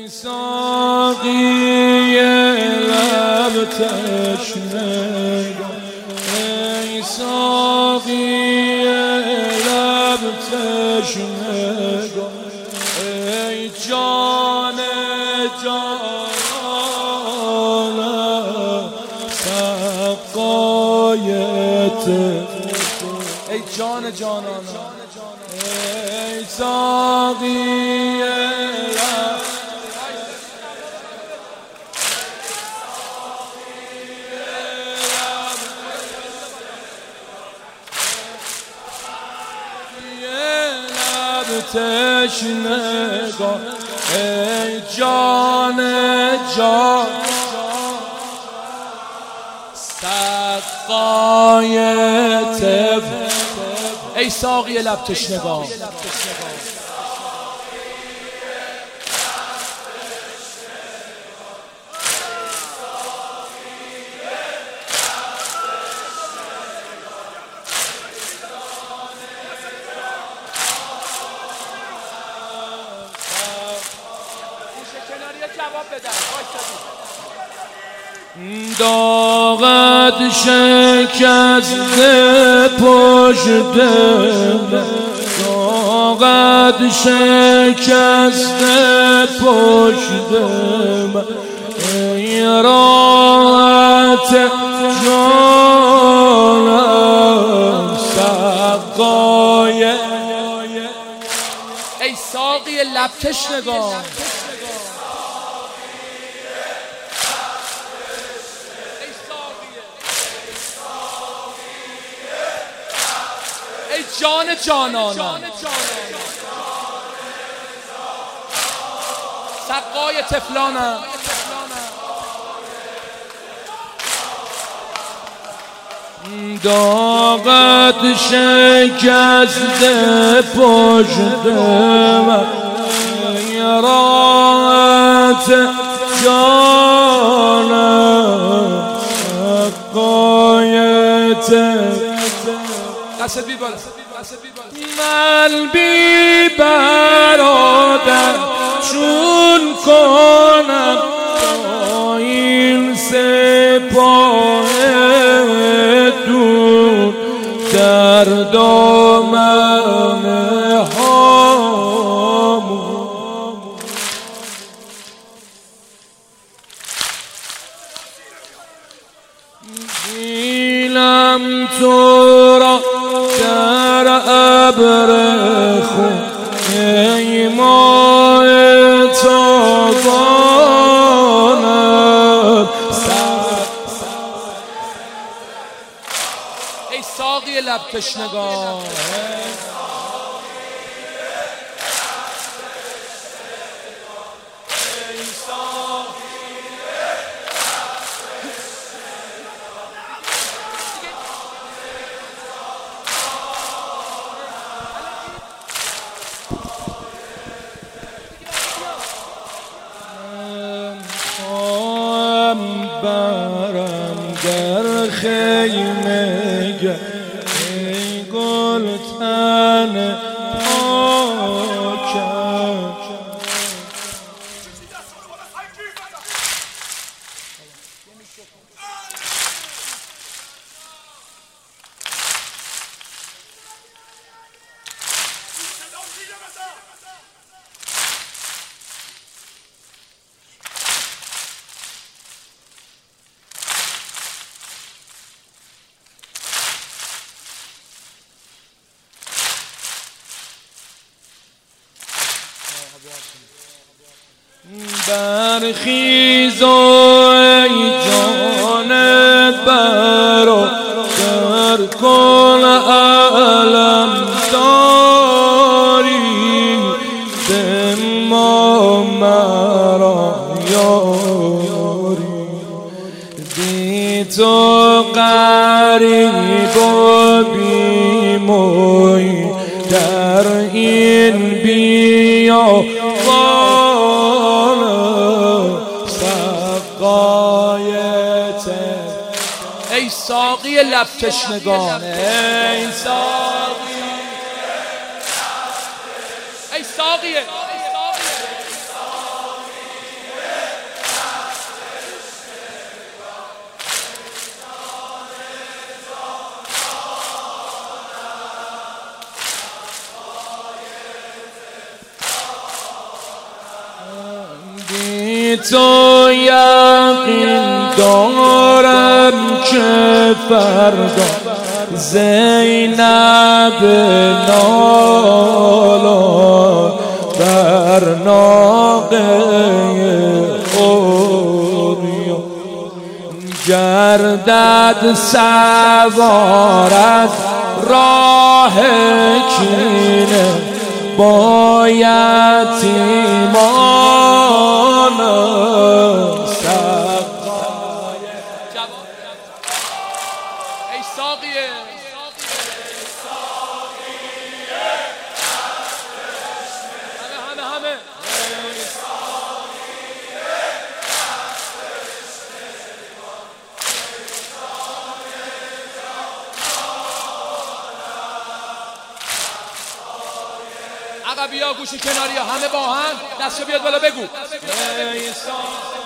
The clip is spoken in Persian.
ساقی لب تشنگان، ای ساقی لب تشنگان، ای جان جانانم سقایت، ای جان جانانم ای ساقی لب، تشنگان، ای جان جان سقایت، ای ساقی لب تشنگان، داغت شکسته پشتم، داغت شکسته پشتم، ای راحت جانم سقایت، ای ساقی لب تشنگان، ای جان جانانم سقای طفلانم، داغت شکسته پشتم، ای راحت جانم سقایت، دست بی بالا من بی برادر چون کنم با این سپاه دون در دامن هامون، دیلم تو را در ابر خون، ای ماه تابانم ای ساقی لب تشنگان، برم در خیمه ای گلتن پاکم، برخیز ای جان برادر کن علم داری به ما مرا یاری، بی تو غریب و بی موی در این بیابان سقایت، ای ساقی لب تشنگان، ای ساقی، ای ساقی بی تو یقین دارم که فردا زینب نالا بر ناقه اوریان گردد سوار از راه کینه با یتیمان سقای ای ساقیه همه عقبی ها گوشی کناری ها همه با هم دستو بیاد بالا بگو